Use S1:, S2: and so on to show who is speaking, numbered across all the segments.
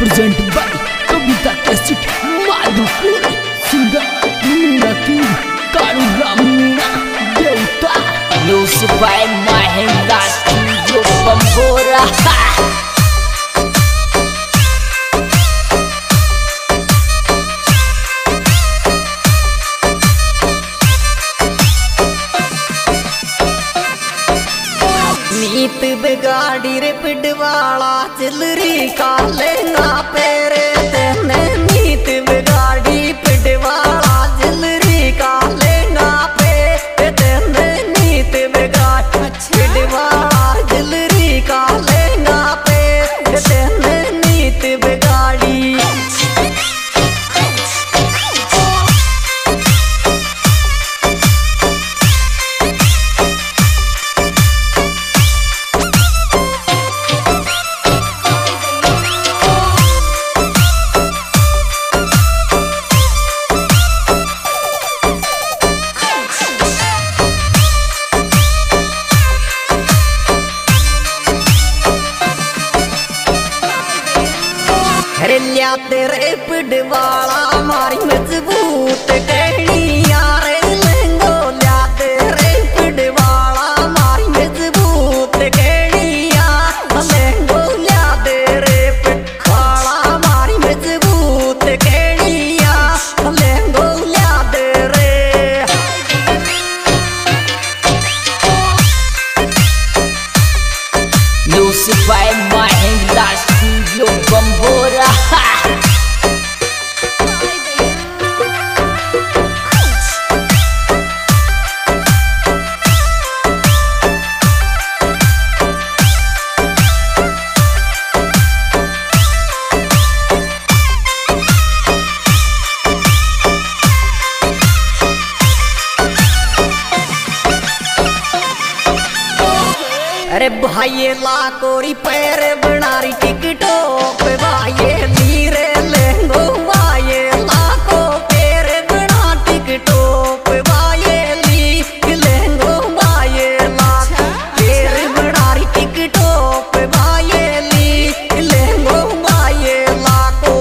S1: Present by Kavita cassette Madhupur singer Meena king Kalu Ram Meena देवता music by Mahendra studio Bambora.
S2: नीत बिगाड़ी रे पिडवाला चिलरी कालेंगा पेरे तेने नीत बिगाड़ी पिडवाला चिलरी कालेंगा पे तेने नीत बिगाड़ी पिडवाला चिलरी कालेंगा पे तेने नीत बिगाड़ी। लिया तेरे पिडवाला मारी मजबूत कहनिया रे लहंगो लिया तेरे पिडवाला मारी मजबूत कहनिया लहंगो लिया तेरे पिडवाला मारी मजबूत कहनिया लहंगो लिया तेरे।
S1: Music by Mahendra studio Bambora.
S2: अरे भाई ला कोरी पैर बनारी टिकटो पे भाई नीरे लेंगो भाई ला को पैर बना टिकटो पे भाई ली लेंगो भाई ला पैर बनारी टिकटो पे भाई ली लेंगो भाई ला को।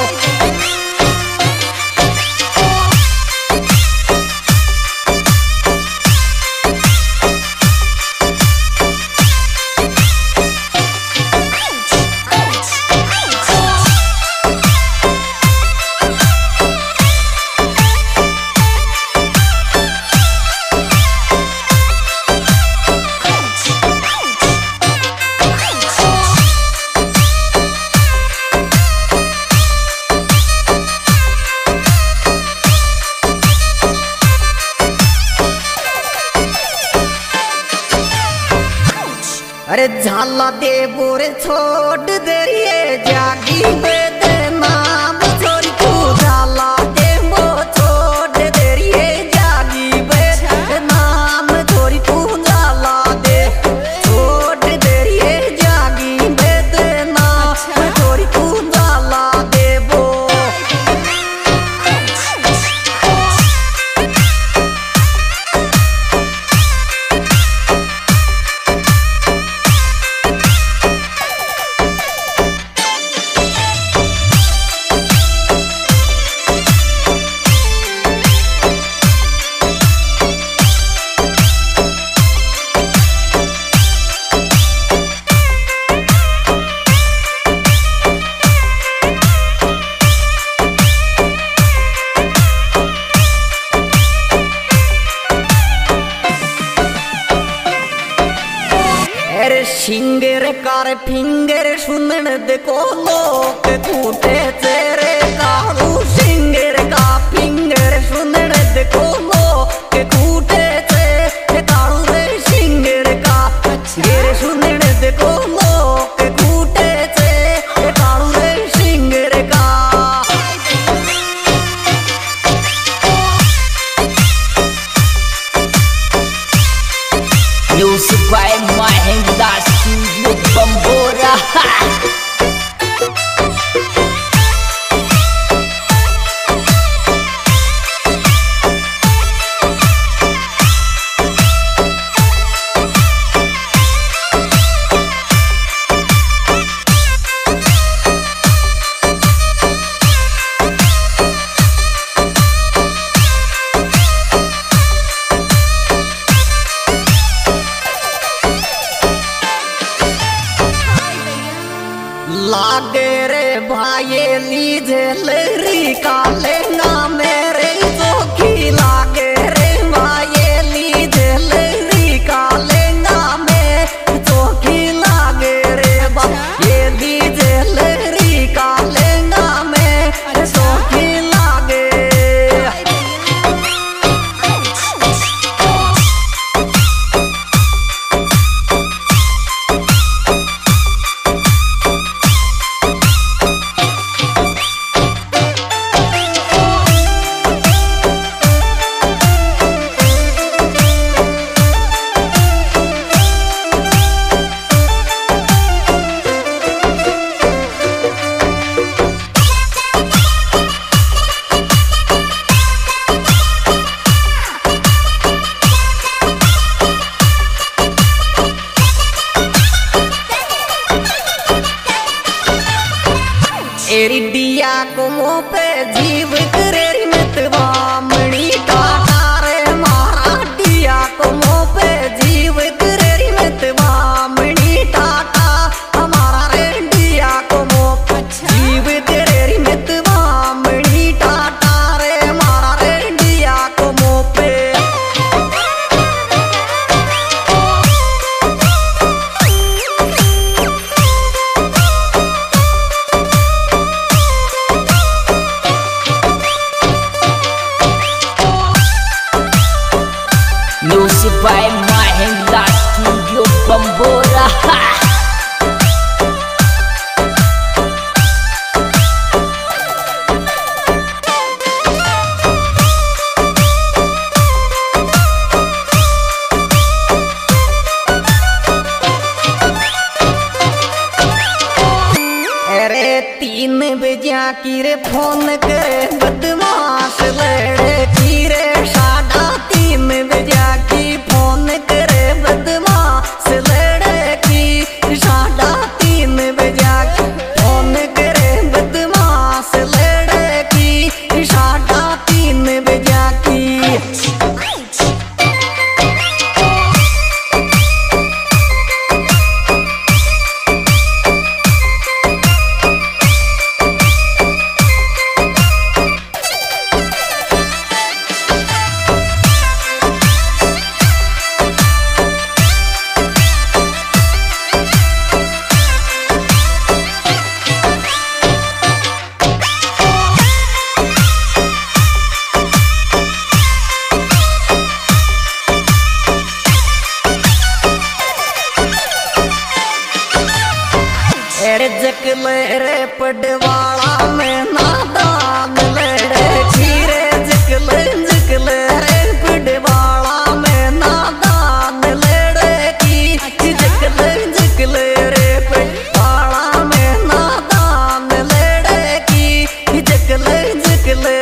S2: अरे झाला दे बोरे छोड़ दे रे जागी बेदे नाम छोरी तू झाला दे वो छोड़ दे रे जागी बेदे नाम छोरी तू झाला दे छोड़ दे रे जागी बेदे नाम छोरी तू झाला दे वो। सिंगर कार फिंगर सुनन दे को लोक कूटे तेरे कालू सिंगर का फिंगर सुनन दे को लोक कूटे तेरे कालू रे सिंगर का गिर सुनन दे को लोक कूटे तेरे कालू रे सिंगर का।
S1: Music by Mahendra studio Bambora.
S2: लागे रे भाई लीजे लहरी का लेना मेरे चोखी लागे रे भाई लीजे लहरी का लेना में चोखी लागे रे ये लीजे लहरी का लेना में चोखी लागे। एरी दिया को मुँह पे जीव करेरी मितवा मणि टाटा रे मारा दिया को मुँह पे जीव करेरी मितवा मणि टाटा हमारा रे दिया को मुँह पे जीव करेरी मितवा मणि टाटा रे मारा रे दिया को मुँह पे।
S1: Music by Mahindra Studio Bambora.
S2: अरे 3 बजा की रे फोन करे बदमाश लड़े की रे 3:30 बजा की फोन करे बदमाश लड़े की 3:30 बजा की फोन करे बदमाश लड़े की 3:30 बजा की। जकले रे पडवाला में नादान लड़े खीरे जकले जकले रे पडवाला में नादान लड़े की जकले जकले रे पडवाला में नादान लड़े की जकले जकले।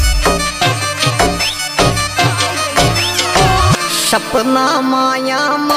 S2: सपना माया